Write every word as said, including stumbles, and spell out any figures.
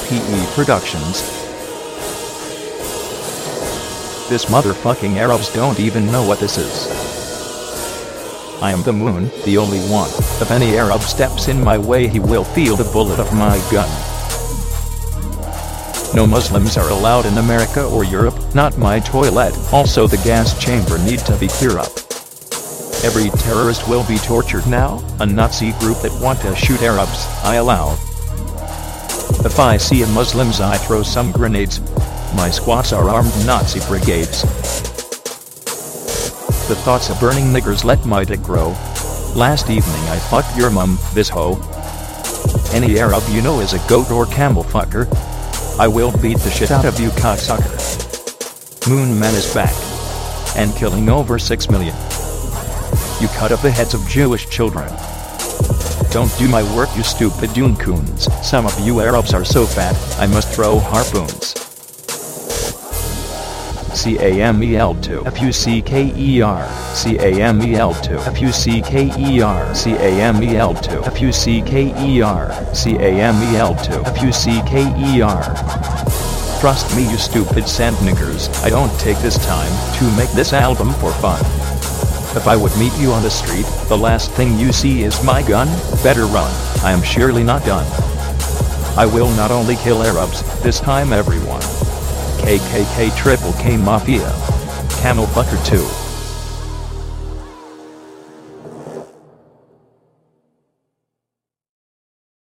P E Productions. This motherfucking Arabs don't even know what this is. I am the moon, the only one. If any Arab steps in my way, he will feel the bullet of my gun. No Muslims are allowed in America or Europe, not my toilet. Also the gas chamber need to be clear up. Every terrorist will be tortured now. A Nazi group that want to shoot Arabs, I allow. If I see a Muslims, I throw some grenades. My squads are armed Nazi brigades. The thoughts of burning niggers let my dick grow. Last evening I fucked your mum, this hoe. Any Arab you know is a goat or camel fucker. I will beat the shit out of you cocksucker. Moon Man is back. And killing over six million. You cut off the heads of Jewish children. Don't do my work, you stupid Dune coons. Some of you Arabs are so fat, I must throw harpoons. C A M E L two F U C K E R C A M E L two F U C K E R C A M E L two F U C K E R C A M E L two F U C K E R. Trust me, you stupid sand niggers, I don't take this time to make this album for fun. If I would meet you on the street, the last thing you see is my gun. Better run, I am surely not done. I will not only kill Arabs, this time everyone. K K K Triple K Mafia. Camel Fucker two.